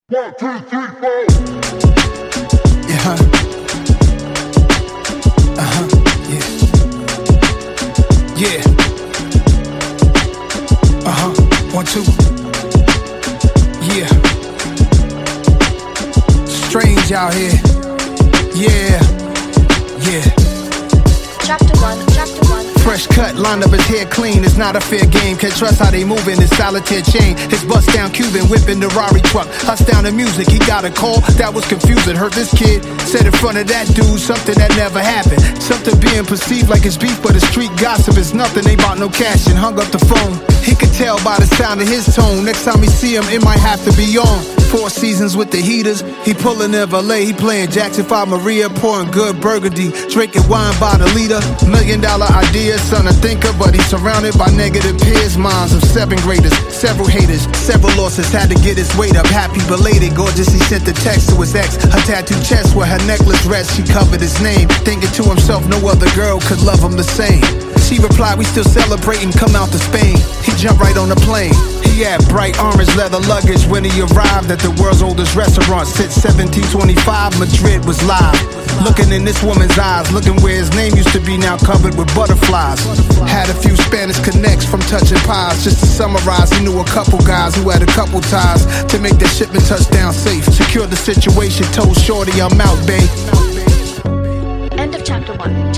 1, 2, 3, 4. Yeah. Yeah. Yeah. 1, 2. Yeah. Strange out here. Yeah. Yeah. Chapter 1. Fresh cut, line up his hair clean. It's not a fair game. Can't trust how they moving. His solitaire chain. His bust down Cuban whipping the Rari truck. Huss down the music. He got a call that was confusing. Heard this kid said in front of that dude something that never happened. Something being perceived like it's beef, but the street gossip is nothing. Ain't about no cash and hung up the phone. He could tell by the sound of his tone. Next time he see him, it might have to be on. 4 seasons with the heaters. He pulling in Valet. He playing Jackson 5 Maria, pouring good burgundy, drinking wine by the liter. $1 million idea, son a thinker, but he's surrounded by negative peers. Minds of 7th graders, several haters, several losses. Had to get his weight up. Happy belated, gorgeous. He sent the text to his ex. Her tattooed chest where her necklace rests. She covered his name, thinking to himself, no other girl could love him the same. She replied, we still celebrating, come out to Spain. He jumped right on the plane. He had bright orange leather luggage when he arrived at the world's oldest restaurant. Since 1725, Madrid was live. Looking in this woman's eyes, looking where his name used to be, now covered with butterflies. Had a few Spanish connects from touching pies. Just to summarize, he knew a couple guys who had a couple ties to make the shipment touchdown safe. Secured the situation, told Shorty I'm out, babe. End of chapter 1.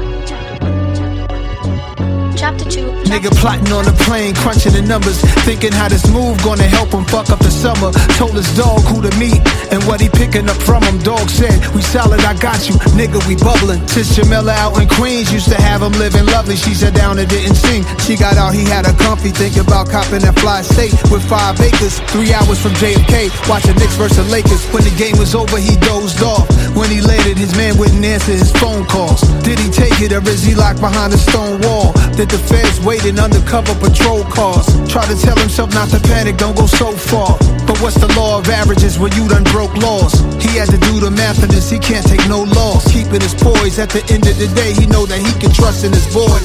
Chapter 2. Nigga plotting on the plane, crunching the numbers, thinking how this move gonna help him fuck up the summer. Told his dog who to meet and what he picking up from him. Dog said, we solid, I got you, nigga, we bubbling. Since Jamila out in Queens used to have him living lovely. She sat down and didn't sing. She got out, he had her comfy, thinking about copping that fly estate with 5 acres, 3 hours from JFK, watching Knicks versus Lakers. When the game was over, he dozed off. When he landed, his man wouldn't answer his phone calls. Did he take it or is he locked behind a stone wall? Did the feds wait in undercover patrol cars? Try to tell himself not to panic, don't go so far. But what's the law of averages when you done broke laws? He had to do the math of this, he can't take no loss. Keeping his poise, at the end of the day, he know that he can trust in his boy.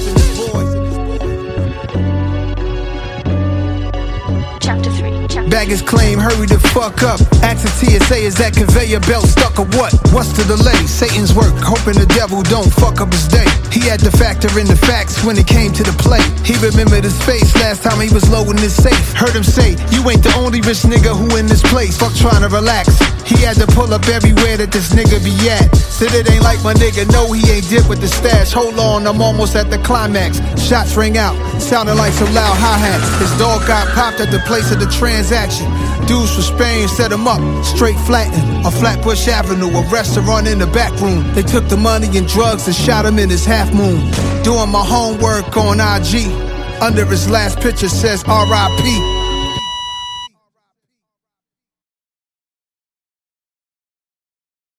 Chapter 3. Bag his claim, hurry the fuck up. Ask the TSA, is that conveyor belt stuck or what? What's the delay? Satan's work, hoping the devil don't fuck up his day. He had to factor in the facts when it came to the play. He remembered his face last time he was loading his safe. Heard him say, you ain't the only rich nigga who in this place. Fuck trying to relax. He had to pull up everywhere that this nigga be at. Said it ain't like my nigga, no he ain't dip with the stash. Hold on, I'm almost at the climax. Shots ring out, sounding like some loud hi-hats. His dog got popped at the place of the transaction. Dudes from Spain set him up, straight flattened on Flatbush Avenue, a restaurant in the back room. They took the money and drugs and shot him in his half moon. Doing my homework on IG. Under his last picture says R.I.P.